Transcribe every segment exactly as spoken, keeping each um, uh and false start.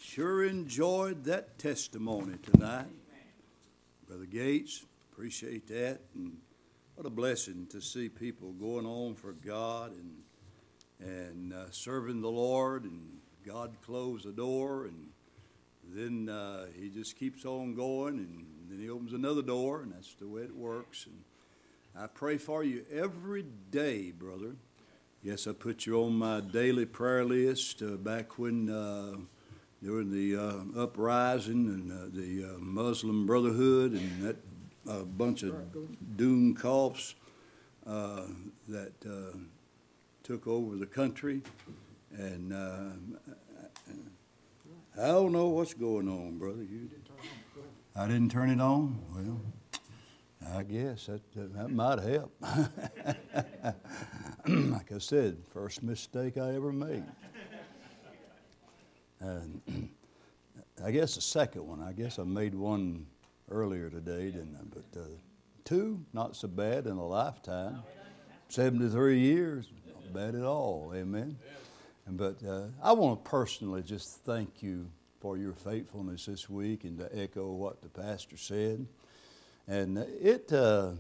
Sure enjoyed that testimony tonight. Brother Gates, appreciate that. And what a blessing to see people going on for God and and uh, serving the Lord, and God closed the door, and then uh, he just keeps on going, and then he opens another door, and that's the way it works. And I pray for you every day, brother. Yes, I put you on my daily prayer list uh, back when uh, during the uh, uprising and uh, the uh, Muslim Brotherhood and that uh, bunch of doom coughs uh, that uh, took over the country. And uh, I don't know what's going on, brother. You, I didn't turn it on? Well, I guess that, that might help. Like I said, first mistake I ever made. And I guess the second one, I guess I made one earlier today, didn't I? But uh, two, not so bad in a lifetime. seventy-three years, not bad at all, amen. And, but uh, I want to personally just thank you for your faithfulness this week, and to echo what the pastor said. And it uh,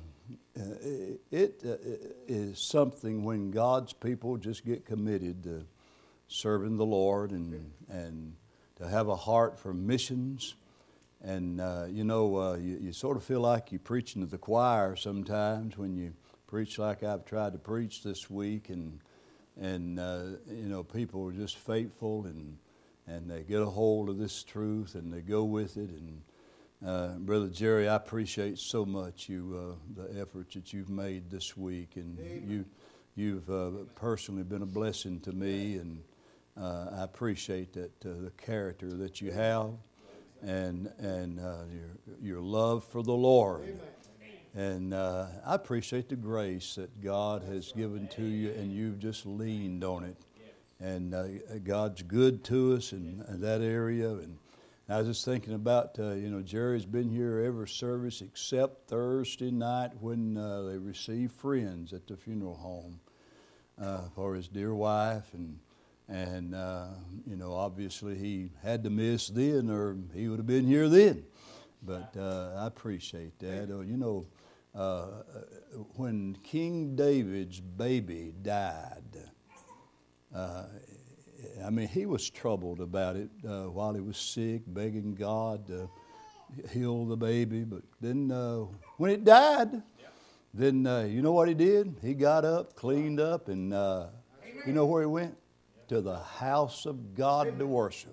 it uh, is something when God's people just get committed to serving the Lord and and to have a heart for missions. And uh, you know, uh, you, you sort of feel like you're preaching to the choir sometimes when you preach like I've tried to preach this week, and and uh, you know, people are just faithful, and and they get a hold of this truth and they go with it. And Uh, Brother Jerry, I appreciate so much you uh, the effort that you've made this week, and Amen. you you've uh, personally been a blessing to me, and uh, I appreciate that uh, the character that you have, and and uh, your your love for the Lord, Amen. and uh, I appreciate the grace that God has given to you, and you've just leaned on it, and uh, God's good to us in, in that area. And I was just thinking about, uh, you know, Jerry's been here every service except Thursday night when uh, they received friends at the funeral home uh, for his dear wife. And, and uh, you know, obviously he had to miss then, or he would have been here then. But uh, I appreciate that. Uh, you know, uh, when King David's baby died, uh, I mean, he was troubled about it uh, while he was sick, begging God to heal the baby. But then uh, when it died, yeah. then uh, you know what he did? He got up, cleaned up, and uh, you know where he went? Yeah. To the house of God Amen. To worship.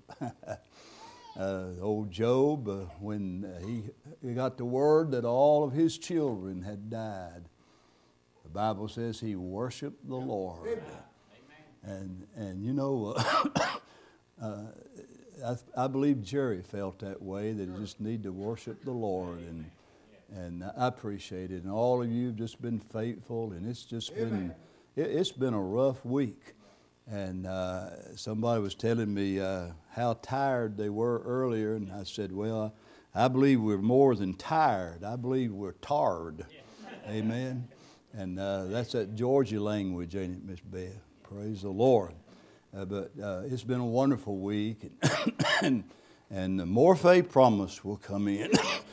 uh, old Job, uh, when he, he got the word that all of his children had died, the Bible says he worshiped the Lord. Amen. And, and you know, uh, uh, I, I believe Jerry felt that way, that he just need to worship the Lord. And and I appreciate it. And all of you have just been faithful. And it's just been, it, it's been a rough week. And uh, somebody was telling me uh, how tired they were earlier. And I said, well, I, I believe we're more than tired. I believe we're tarred. Amen. And uh, that's that Georgia language, ain't it, Miss Beth? Praise the Lord. Uh, but uh, it's been a wonderful week, and, and, and more faith promise will come in.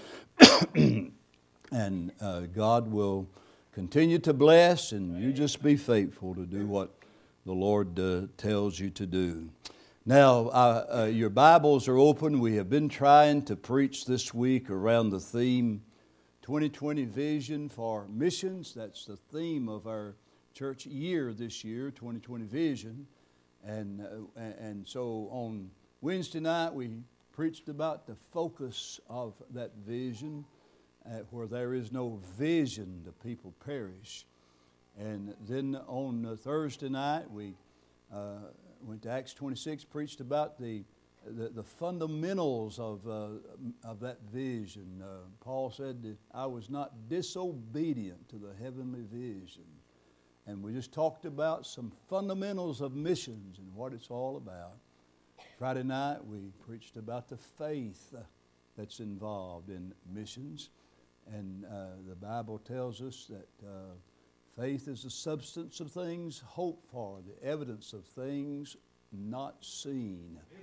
And uh, God will continue to bless, and you just be faithful to do what the Lord uh, tells you to do. Now, uh, uh, your Bibles are open. We have been trying to preach this week around the theme twenty twenty Vision for Missions. That's the theme of our church year this year, twenty twenty Vision. And, uh, and so on Wednesday night we preached about the focus of that vision. Uh, where there is no vision, the people perish. And then on uh, Thursday night we uh, went to Acts twenty-six, preached about the the, the fundamentals of, uh, of that vision. Uh, Paul said that I was not disobedient to the heavenly vision. And we just talked about some fundamentals of missions and what it's all about. Friday night we preached about the faith uh, that's involved in missions. And uh, the Bible tells us that uh, faith is the substance of things hoped for, the evidence of things not seen.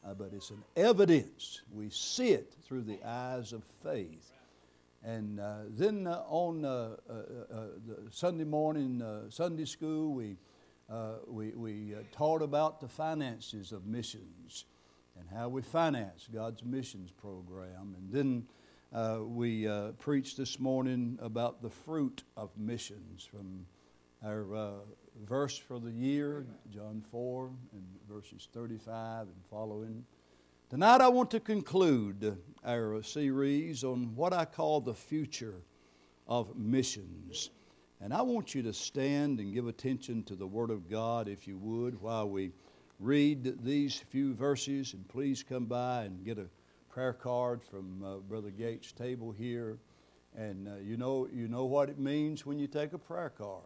uh, but it's an evidence. We see it through the eyes of faith. And uh, then uh, on uh, uh, uh, the Sunday morning, uh, Sunday school, we, uh, we, we uh, taught about the finances of missions and how we finance God's missions program. And then uh, we uh, preached this morning about the fruit of missions from our uh, verse for the year, John four, and verses thirty-five and following. Tonight I want to conclude our series on what I call the future of missions. And I want you to stand and give attention to the Word of God, if you would, while we read these few verses. And please come by and get a prayer card from uh, Brother Gates' table here. And uh, you know, you know what it means when you take a prayer card.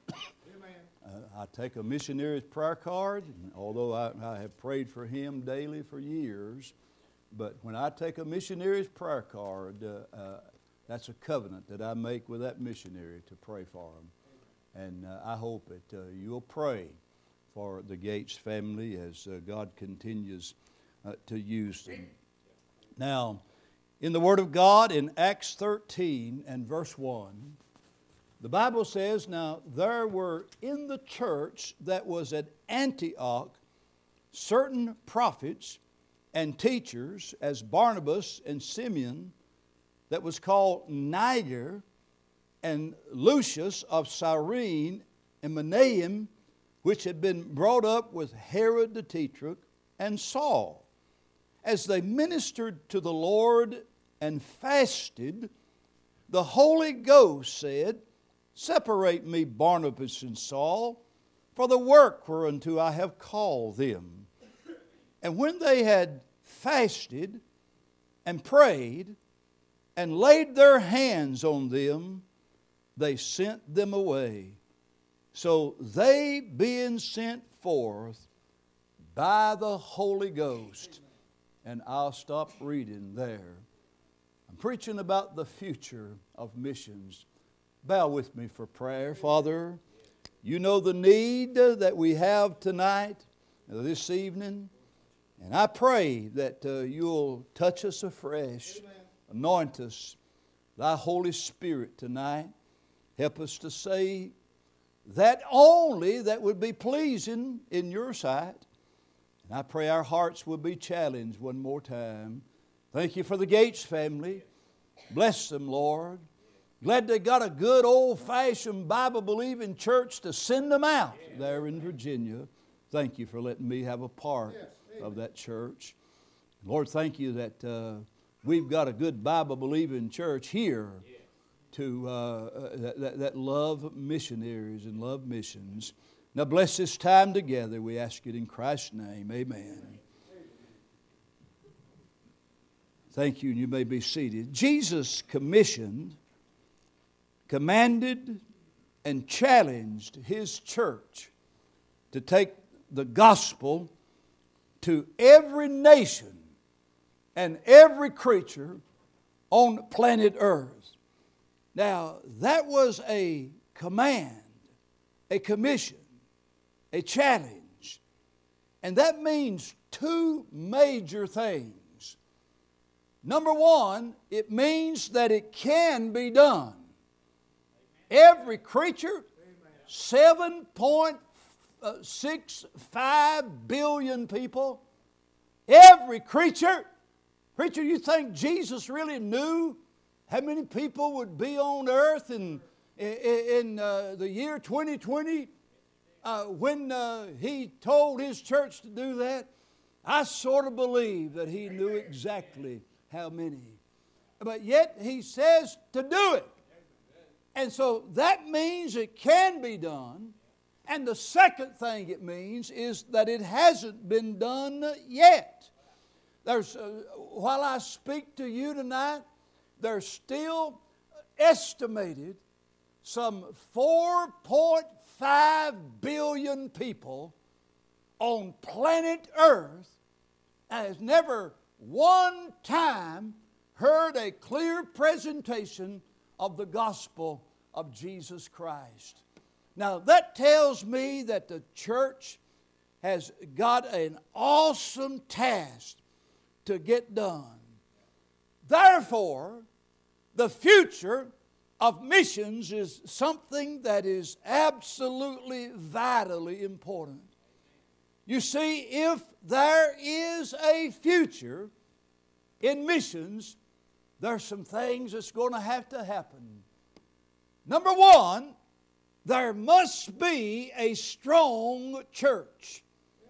Uh, I take a missionary's prayer card, and although I, I have prayed for him daily for years, but when I take a missionary's prayer card, uh, uh, that's a covenant that I make with that missionary to pray for him. And uh, I hope that uh, you'll pray for the Gates family as uh, God continues uh, to use them. Now, in the Word of God, in Acts thirteen and verse one, the Bible says, now there were in the church that was at Antioch certain prophets and teachers, as Barnabas and Simeon, that was called Niger, and Lucius of Cyrene, and Manaen, which had been brought up with Herod the Tetrarch, and Saul. As they ministered to the Lord and fasted, the Holy Ghost said, separate me, Barnabas and Saul, for the work whereunto I have called them. And when they had fasted and prayed and laid their hands on them, they sent them away. So they, being sent forth by the Holy Ghost, and I'll stop reading there. I'm preaching about the future of missions. Bow with me for prayer. Father, you know the need that we have tonight, this evening. And I pray that uh, you'll touch us afresh. Amen. Anoint us, thy Holy Spirit tonight. Help us to say that only that would be pleasing in your sight. And I pray our hearts will be challenged one more time. Thank you for the Gates family. Bless them, Lord. Glad they got a good old-fashioned Bible-believing church to send them out there in Virginia. Thank you for letting me have a part of that church. Lord, thank you that uh, we've got a good Bible-believing church here to uh, that, that love missionaries and love missions. Now bless this time together. We ask it in Christ's name. Amen. Thank you, and you may be seated. Jesus commissioned, commanded, and challenged His church to take the gospel to every nation and every creature on planet Earth. Now, that was a command, a commission, a challenge. And that means two major things. Number one, it means that it can be done. Every creature, seven point six five billion people, every creature. Preacher, you think Jesus really knew how many people would be on earth in, in, in uh, the year twenty twenty uh, when uh, He told His church to do that? I sort of believe that He knew exactly how many. But yet He says to do it. And so that means it can be done. And the second thing it means is that it hasn't been done yet. There's, uh, while I speak to you tonight, there's still estimated some four point five billion people on planet Earth and has never one time heard a clear presentation of the gospel of Jesus Christ. Now that tells me that the church has got an awesome task to get done. Therefore, the future of missions is something that is absolutely vitally important. You see, if there is a future in missions, there's some things that's going to have to happen. Number one, there must be a strong church.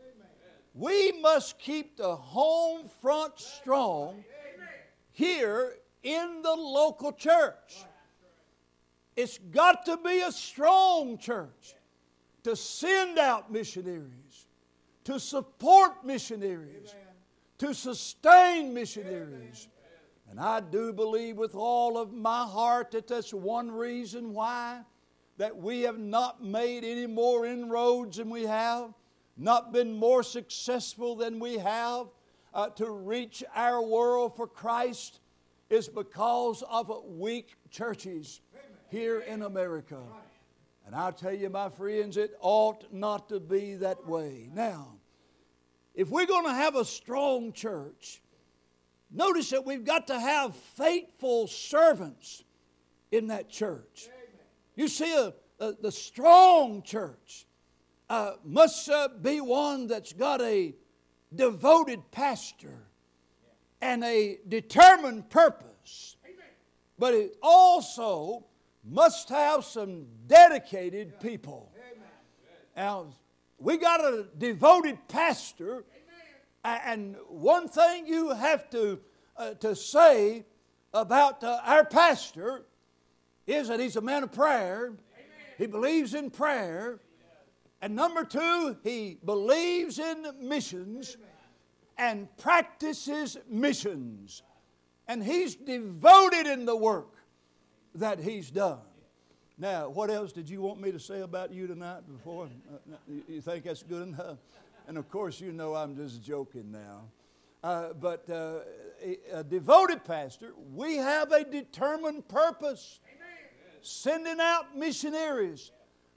We must keep the home front strong here in the local church. It's got to be a strong church to send out missionaries, to support missionaries, to sustain missionaries. And I do believe with all of my heart that that's one reason why that we have not made any more inroads than we have, not been more successful than we have uh, to reach our world for Christ, is because of weak churches here in America. And I'll tell you, my friends, it ought not to be that way. Now, if we're going to have a strong church, notice that we've got to have faithful servants in that church. You see, a, a, the strong church uh, must uh, be one that's got a devoted pastor and a determined purpose. But it also must have some dedicated people. Now, we got a devoted pastor, and one thing you have to uh, to say about uh, our pastor is that he's a man of prayer. He believes in prayer. And number two, he believes in missions and practices missions. And he's devoted in the work that he's done. Now, what else did you want me to say about you tonight before? Uh, you think that's good enough? And of course, you know I'm just joking now. Uh, but uh, a, a devoted pastor, we have a determined purpose. Amen. Sending out missionaries.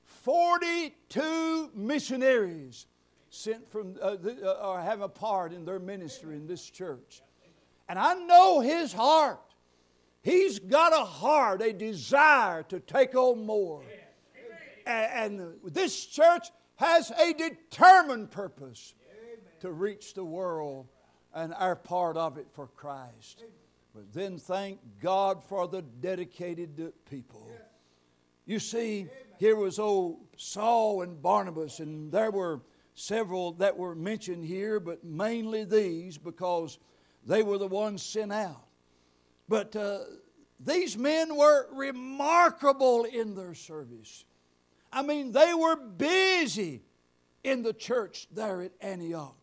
forty-two missionaries sent from, uh, the, uh, or have a part in their ministry in this church. And I know his heart. He's got a heart, a desire to take on more. And, and this church has a determined purpose to reach the world and our part of it for Christ. But then thank God for the dedicated people. You see, here was old Saul and Barnabas, and there were several that were mentioned here, but mainly these because they were the ones sent out. But uh, these men were remarkable in their service. I mean, they were busy in the church there at Antioch.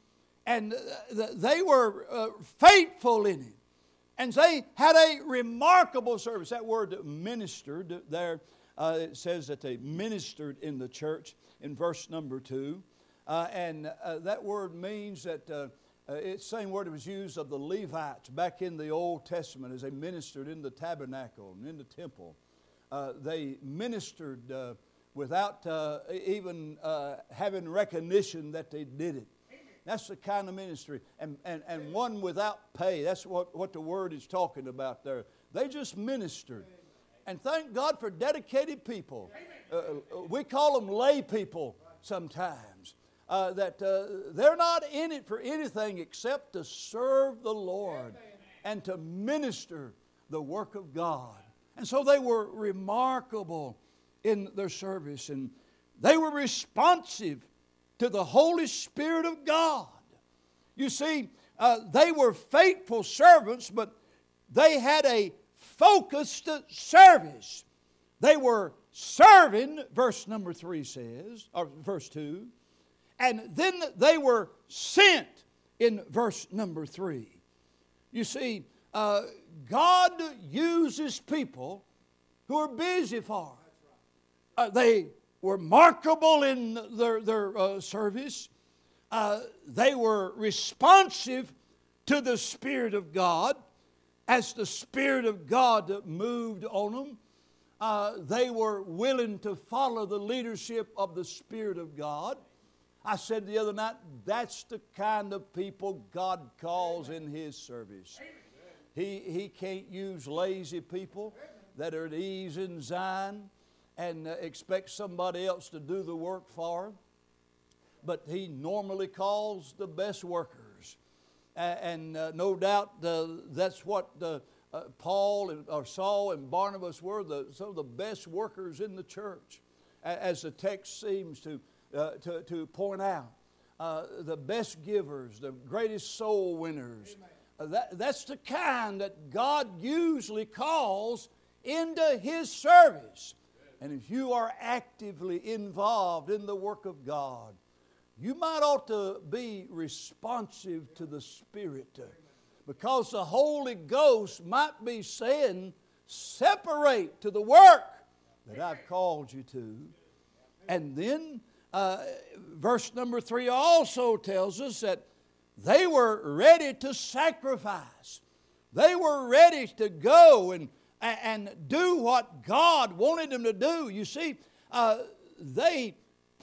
And uh, they were uh, faithful in it. And they had a remarkable service. That word ministered there, uh, it says that they ministered in the church in verse number two. Uh, and uh, that word means that uh, uh, it's the same word that was used of the Levites back in the Old Testament as they ministered in the tabernacle and in the temple. Uh, they ministered uh, without uh, even uh, having recognition that they did it. That's the kind of ministry. And, and, and one without pay. That's what, what the word is talking about there. They just ministered. And thank God for dedicated people. Uh, we call them lay people sometimes. Uh, that uh, they're not in it for anything except to serve the Lord and to minister the work of God. And so they were remarkable in their service. And they were responsive to the Holy Spirit of God. You see, uh, they were faithful servants, but they had a focused service. They were serving, verse number three says, or verse two, and then they were sent in verse number three. You see, uh, God uses people who are busy for Him. Uh, they were remarkable in their, their uh, service. Uh, they were responsive to the Spirit of God. As the Spirit of God moved on them, uh, they were willing to follow the leadership of the Spirit of God. I said the other night, that's the kind of people God calls in His service. He, he can't use lazy people that are at ease in Zion and uh, expect somebody else to do the work for him. But He normally calls the best workers. Uh, and uh, no doubt uh, that's what uh, uh, Paul and, or Saul and Barnabas were, the, some of the best workers in the church, as the text seems to, uh, to, to point out. Uh, the best givers, the greatest soul winners. Uh, that, that's the kind that God usually calls into His service. And if you are actively involved in the work of God, you might ought to be responsive to the Spirit, because the Holy Ghost might be saying, separate to the work that I've called you to. And then uh, verse number three also tells us that they were ready to sacrifice. They were ready to go and, and do what God wanted them to do. You see, uh, they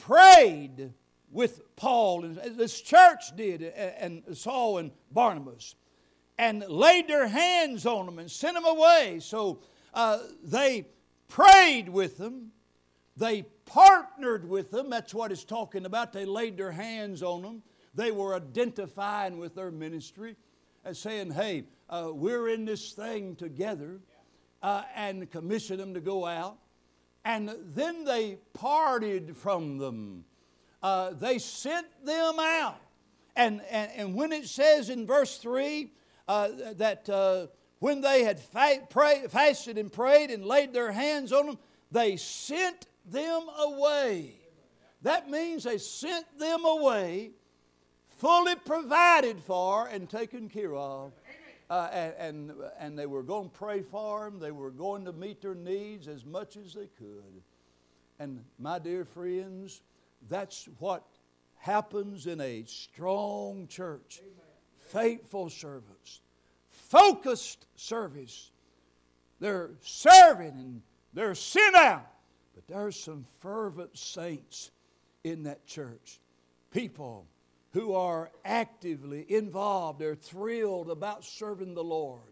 prayed with Paul, and this church did, and Saul and Barnabas, and laid their hands on them and sent them away. So uh, they prayed with them. They partnered with them. That's what it's talking about. They laid their hands on them. They were identifying with their ministry and saying, hey, uh, we're in this thing together, uh, and commissioned them to go out. And then they parted from them. Uh, they sent them out. And, and, and when it says in verse three uh, that uh, when they had fa- pray, fasted and prayed and laid their hands on them, they sent them away. That means they sent them away fully provided for and taken care of. Uh, and, and, and they were going to pray for them. They were going to meet their needs as much as they could. And my dear friends, that's what happens in a strong church. Faithful servants. Focused service. They're serving and they're sent out. But there's some fervent saints in that church. People who are actively involved. They're thrilled about serving the Lord.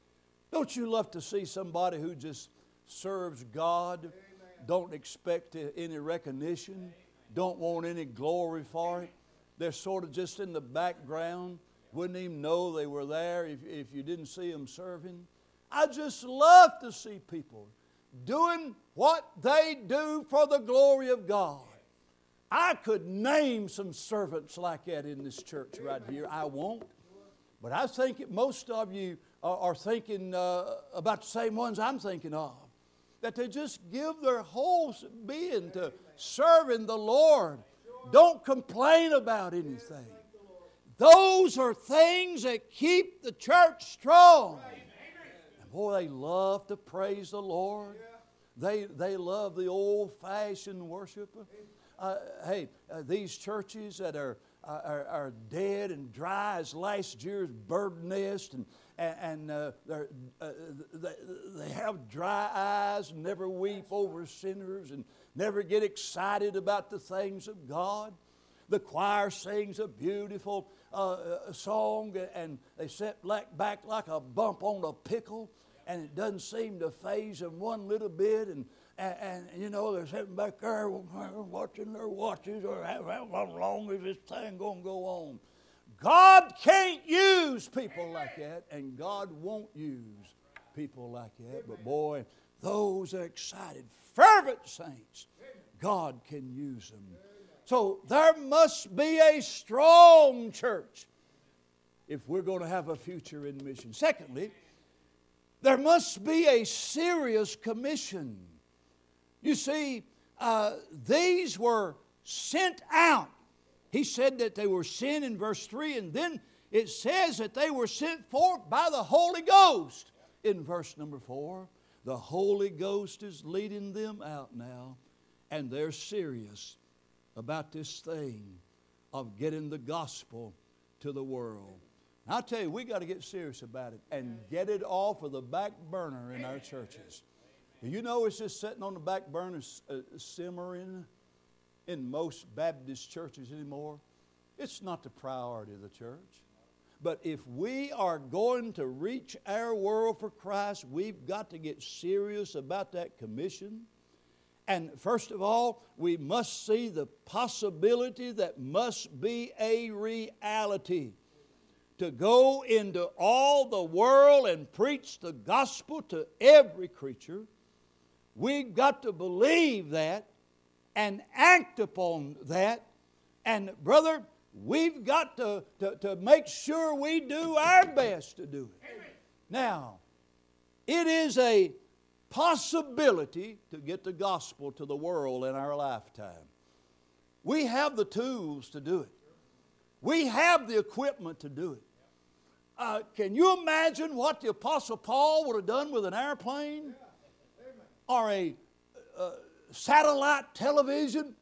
Don't you love to see somebody who just serves God, Amen. Don't expect any recognition, don't want any glory for it? They're sort of just in the background, wouldn't even know they were there if, if you didn't see them serving. I just love to see people doing what they do for the glory of God. I could name some servants like that in this church right here. I won't. But I think that most of you are, are thinking uh, about the same ones I'm thinking of. That they just give their whole being to serving the Lord. Don't complain about anything. Those are things that keep the church strong. And boy, they love to praise the Lord. They, they love the old-fashioned worship. Uh, hey, uh, these churches that are, are are dead and dry as last year's bird nest, and and uh, they're, uh, they, they have dry eyes and never weep over sinners and never get excited about the things of God. The choir sings a beautiful uh, song, and they sit back like a bump on a pickle, and it doesn't seem to faze them one little bit. And And, and, you know, they're sitting back there watching their watches, or how, how long is this thing going to go on? God can't use people like that, and God won't use people like that. But boy, those are excited, fervent saints, God can use them. So there must be a strong church if we're going to have a future in mission. Secondly, there must be a serious commission. You see, uh, these were sent out. He said that they were sent in verse three, and then it says that they were sent forth by the Holy Ghost in verse number four. The Holy Ghost is leading them out now, and they're serious about this thing of getting the gospel to the world. And I'll tell you, we got to get serious about it and get it off of the back burner in our churches. You know, it's just sitting on the back burner uh, simmering. in most Baptist churches anymore. It's not the priority of the church. But if we are going to reach our world for Christ, we've got to get serious about that commission. And first of all, we must see the possibility that must be a reality. To go into all the world and preach the gospel to every creature. We've got to believe that and act upon that. And brother, we've got to, to, to make sure we do our best to do it. Amen. Now, it is a possibility to get the gospel to the world in our lifetime. We have the tools to do it. We have the equipment to do it. Uh, can you imagine what the Apostle Paul would have done with an airplane? Or a uh, satellite television?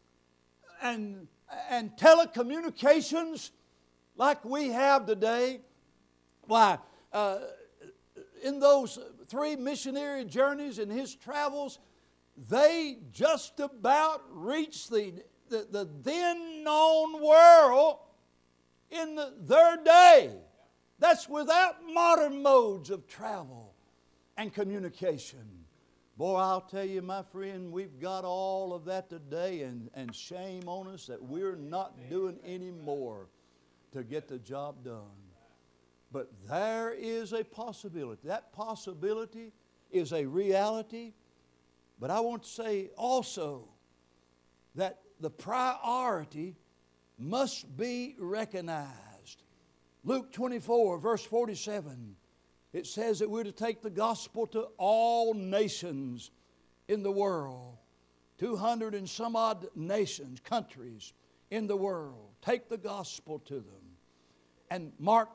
And, and telecommunications like we have today? Why, uh, in those three missionary journeys in his travels, they just about reached the, the, the then known world in the, their day. That's without modern modes of travel and communication. Boy, I'll tell you, my friend, we've got all of that today, and, and shame on us that we're not doing any more to get the job done. But there is a possibility. That possibility is a reality. But I want to say also that the priority must be recognized. Luke twenty-four, verse forty-seven, it says that we're to take the gospel to all nations in the world. two hundred and some odd nations, countries in the world. Take the gospel to them. And Mark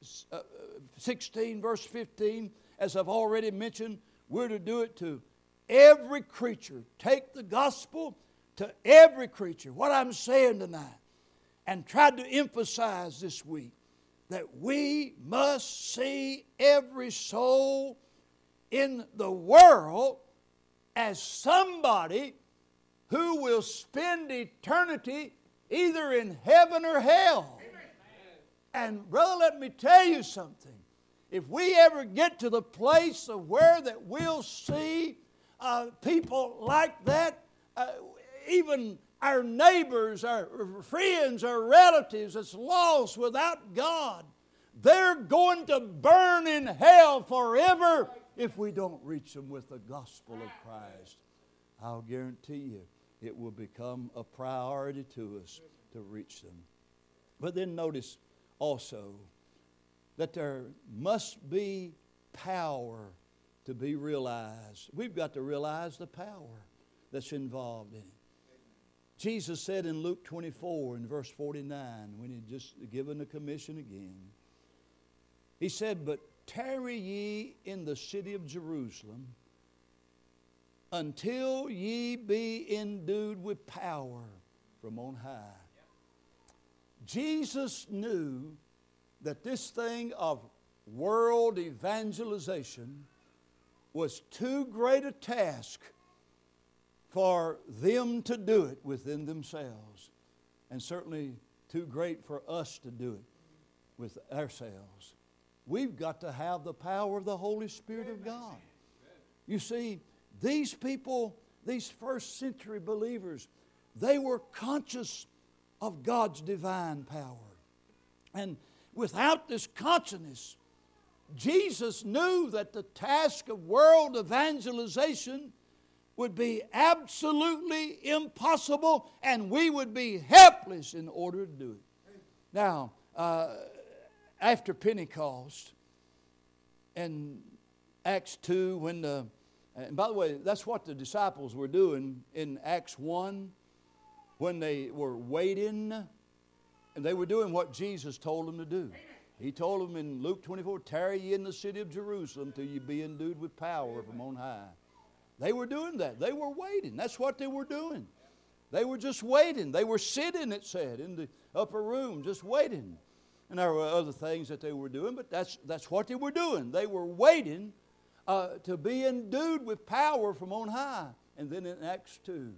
sixteen, verse fifteen, as I've already mentioned, we're to do it to every creature. Take the gospel to every creature. What I'm saying tonight, and tried to emphasize this week, that we must see every soul in the world as somebody who will spend eternity either in heaven or hell. Amen. And brother, let me tell you something. If we ever get to the place of where that we'll see uh, people like that, uh, even our neighbors, our friends, our relatives that's lost without God, they're going to burn in hell forever if we don't reach them with the gospel of Christ. I'll guarantee you it will become a priority to us to reach them. But then notice also that there must be power to be realized. We've got to realize the power that's involved in it. Jesus said in Luke twenty-four and verse forty-nine, when He'd just given the commission again, He said, "But tarry ye in the city of Jerusalem until ye be endued with power from on high." Jesus knew that this thing of world evangelization was too great a task for them to do it within themselves, and certainly too great for us to do it with ourselves. We've got to have the power of the Holy Spirit of God. You see, these people, these first century believers, they were conscious of God's divine power. And without this consciousness, Jesus knew that the task of world evangelization would be absolutely impossible, and we would be helpless in order to do it. Now, uh, after Pentecost, in Acts two, when the, and by the way, that's what the disciples were doing in Acts one, when they were waiting, and they were doing what Jesus told them to do. He told them in Luke twenty-four, "Tarry ye in the city of Jerusalem till ye be endued with power from on high." They were doing that. They were waiting. That's what they were doing. They were just waiting. They were sitting, it said, in the upper room, just waiting. And there were other things that they were doing, but that's, that's what they were doing. They were waiting uh, to be endued with power from on high. And then in Acts two,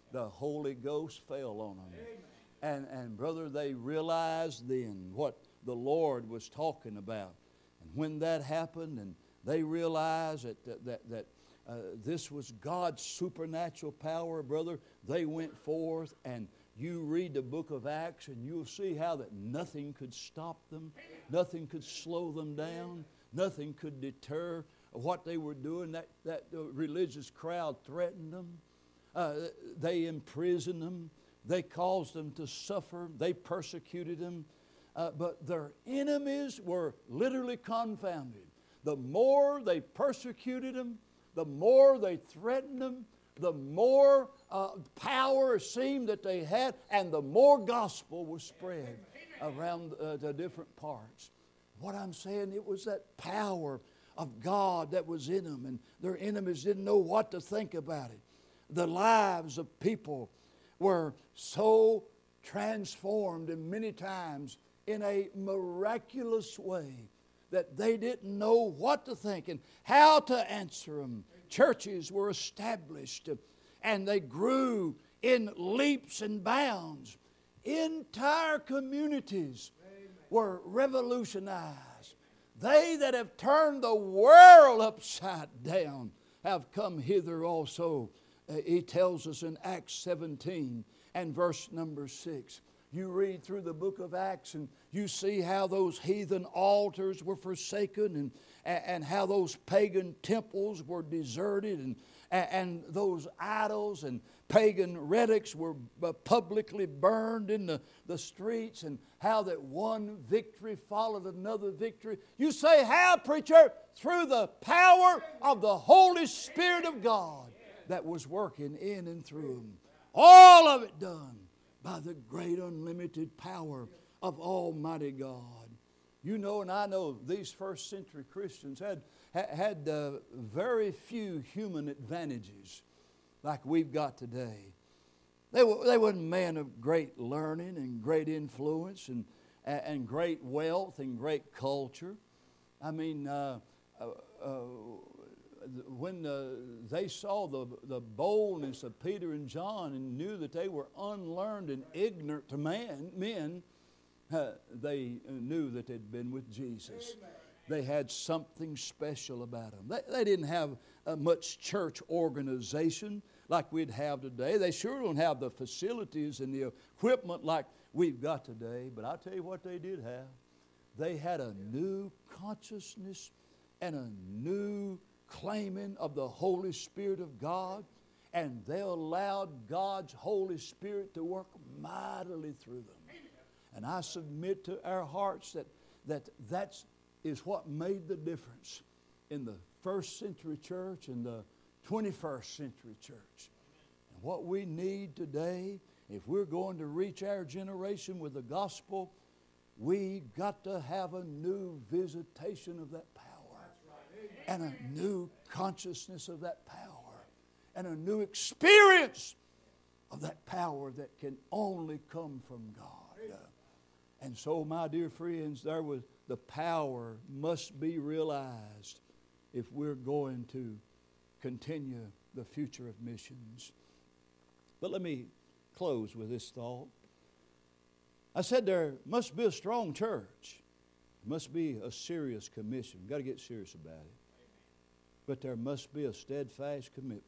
the Holy Ghost fell on them. And, and brother, they realized then what the Lord was talking about. And when that happened and they realized that, that, that, that uh, this was God's supernatural power, brother, they went forth, and you read the book of Acts and you'll see how that nothing could stop them. Nothing could slow them down. Nothing could deter what they were doing. That, that uh, religious crowd threatened them. Uh, they imprisoned them. They caused them to suffer. They persecuted them. Uh, but their enemies were literally confounded. The more they persecuted them, the more they threatened them, the more uh, power it seemed that they had, and the more gospel was spread around uh, the different parts. What I'm saying, it was that power of God that was in them, and their enemies didn't know what to think about it. The lives of people were so transformed, and many times in a miraculous way, that they didn't know what to think and how to answer them. Churches were established, and they grew in leaps and bounds. Entire communities were revolutionized. They that have turned the world upside down have come hither also. Uh, he tells us in Acts seventeen and verse number six. You read through the book of Acts and you see how those heathen altars were forsaken, and, and how those pagan temples were deserted, and, and those idols and pagan relics were publicly burned in the, the streets, and how that one victory followed another victory. You say, how, preacher? Through the power of the Holy Spirit of God that was working in and through them. All of it done by the great unlimited power of Almighty God. You know, and I know these first century Christians had, had uh, very few human advantages like we've got today. They, were, they weren't men of great learning and great influence and, and great wealth and great culture. I mean, uh, uh, uh, when uh, they saw the, the boldness of Peter and John and knew that they were unlearned and ignorant to man, men, uh, they knew that they'd been with Jesus. Amen. They had something special about them. They, they didn't have uh, much church organization like we'd have today. They sure don't have the facilities and the equipment like we've got today. But I'll tell you what they did have. They had a new consciousness and a new claiming of the Holy Spirit of God, and they allowed God's Holy Spirit to work mightily through them. And I submit to our hearts that that that's, is what made the difference in the first century church and the twenty-first century church. And what we need today, if we're going to reach our generation with the gospel, we got to have a new visitation of that power. And a new consciousness of that power. And a new experience of that power that can only come from God. And so, my dear friends, there was the power must be realized if we're going to continue the future of missions. But let me close with this thought. I said there must be a strong church. There must be a serious commission. We've got to get serious about it. But there must be a steadfast commitment.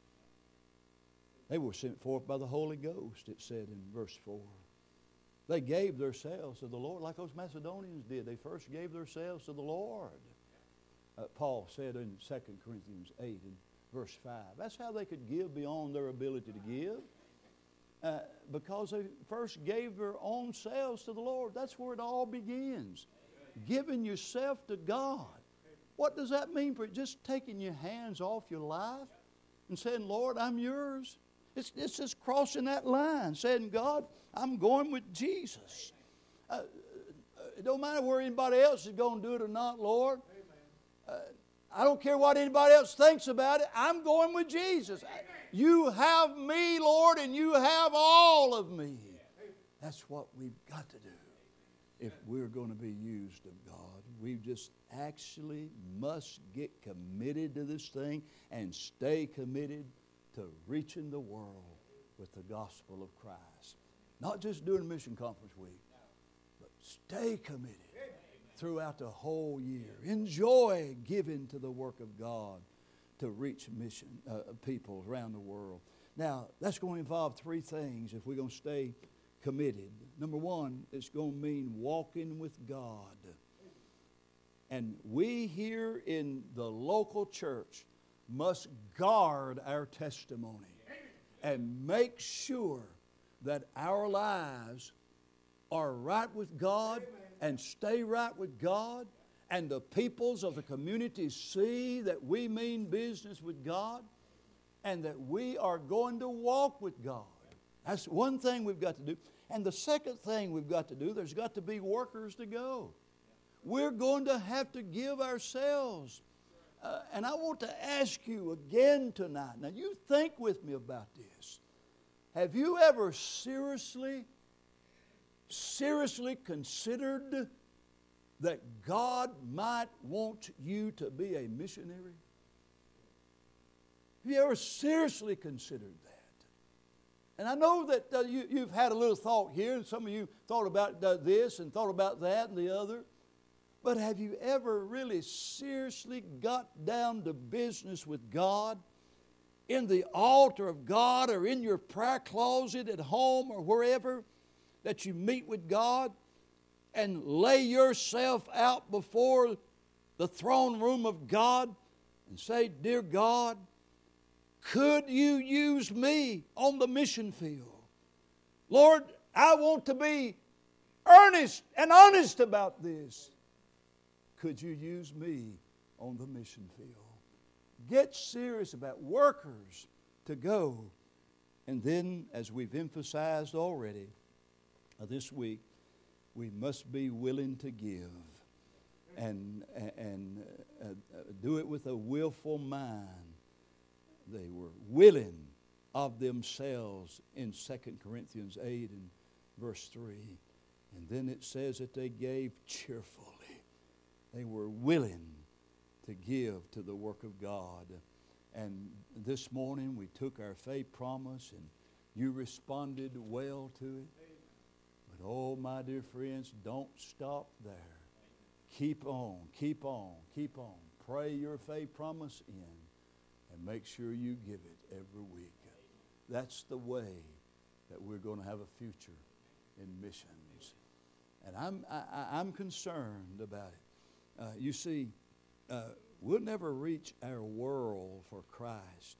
They were sent forth by the Holy Ghost, it said in verse four. They gave themselves to the Lord like those Macedonians did. They first gave themselves to the Lord. Uh, Paul said in Second Corinthians eight and verse five. That's how they could give beyond their ability to give. Uh, because they first gave their own selves to the Lord. That's where it all begins. Giving yourself to God. What does that mean? For just taking your hands off your life and saying, Lord, I'm yours. It's, it's just crossing that line, saying, God, I'm going with Jesus. Uh, it don't matter where anybody else is going to do it or not, Lord. Uh, I don't care what anybody else thinks about it. I'm going with Jesus. You have me, Lord, and you have all of me. That's what we've got to do if we're going to be used of God. We just actually must get committed to this thing and stay committed to reaching the world with the gospel of Christ. Not just during Mission Conference Week, but stay committed throughout the whole year. Enjoy giving to the work of God to reach mission uh, people around the world. Now, that's going to involve three things if we're going to stay committed. Number one, it's going to mean walking with God. And we here in the local church must guard our testimony and make sure that our lives are right with God and stay right with God, and the peoples of the community see that we mean business with God and that we are going to walk with God. That's one thing we've got to do. And the second thing we've got to do, there's got to be workers to go. We're going to have to give ourselves. Uh, and I want to ask you again tonight. Now, you think with me about this. Have you ever seriously, seriously considered that God might want you to be a missionary? Have you ever seriously considered that? And I know that uh, you, you've had a little thought here, and some of you thought about uh, this and thought about that and the other. But have you ever really seriously got down to business with God in the altar of God or in your prayer closet at home or wherever that you meet with God and lay yourself out before the throne room of God and say, "Dear God, could you use me on the mission field? Lord, I want to be earnest and honest about this. Could you use me on the mission field?" Get serious about workers to go. And then, as we've emphasized already uh, this week, we must be willing to give and, and uh, uh, do it with a willful mind. They were willing of themselves in Second Corinthians eight and verse three. And then it says that they gave cheerfully. They were willing to give to the work of God. And this morning we took our faith promise and you responded well to it. But oh, my dear friends, don't stop there. Keep on, keep on, keep on. Pray your faith promise in and make sure you give it every week. That's the way that we're going to have a future in missions. And I'm, I, I'm concerned about it. Uh, you see, uh, we'll never reach our world for Christ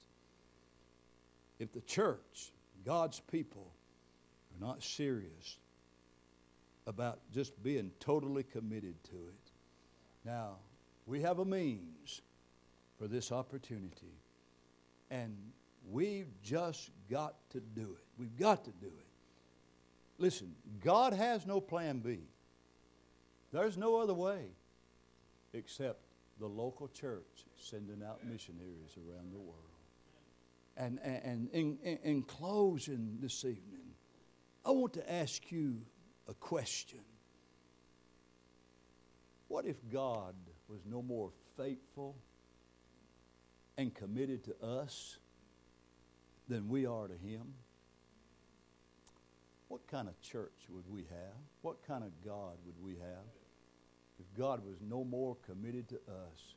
if the church, God's people, are not serious about just being totally committed to it. Now, we have a means for this opportunity, and we've just got to do it. We've got to do it. Listen, God has no plan B. There's no other way except the local church sending out missionaries around the world. And, and, and in, in, in closing this evening, I want to ask you a question. What if God was no more faithful and committed to us than we are to Him? What kind of church would we have? What kind of God would we have if God was no more committed to us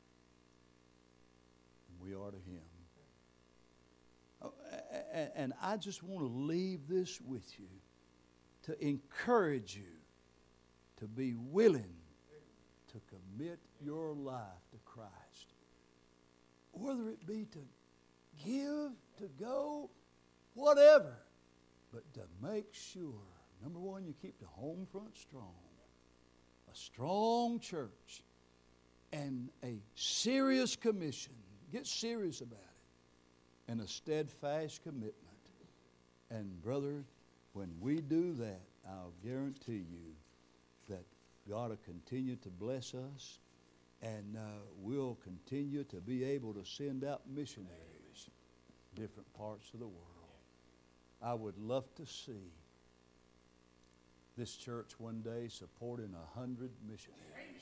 than we are to Him? Oh, and I just want to leave this with you to encourage you to be willing to commit your life to Christ. Whether it be to give, to go, whatever. But to make sure, number one, you keep the home front strong. A strong church and a serious commission. Get serious about it. And a steadfast commitment. And brother, when we do that, I'll guarantee you that God will continue to bless us, and uh, we'll continue to be able to send out missionaries to different parts of the world. I would love to see this church one day supporting a hundred missionaries.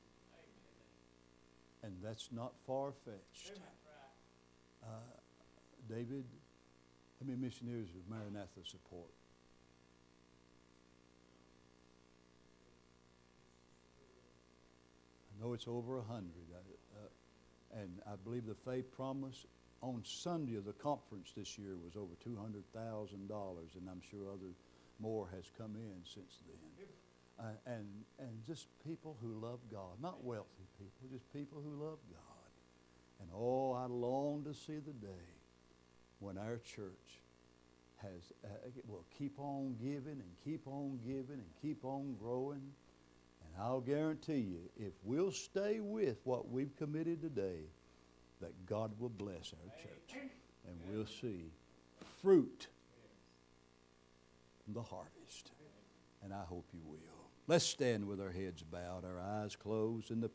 And that's not far-fetched. Uh, David How many missionaries does Maranatha support? I know it's over a hundred. Uh, and I believe the Faith Promise on Sunday of the conference this year was over two hundred thousand dollars, and I'm sure other more has come in since then. Uh, and, and just people who love God, not wealthy people, just people who love God. And oh, I long to see the day when our church has, uh, will keep on giving and keep on giving and keep on growing. And I'll guarantee you, if we'll stay with what we've committed today, that God will bless our church. And we'll see fruit from the harvest. And I hope you will. Let's stand with our heads bowed, our eyes closed, in the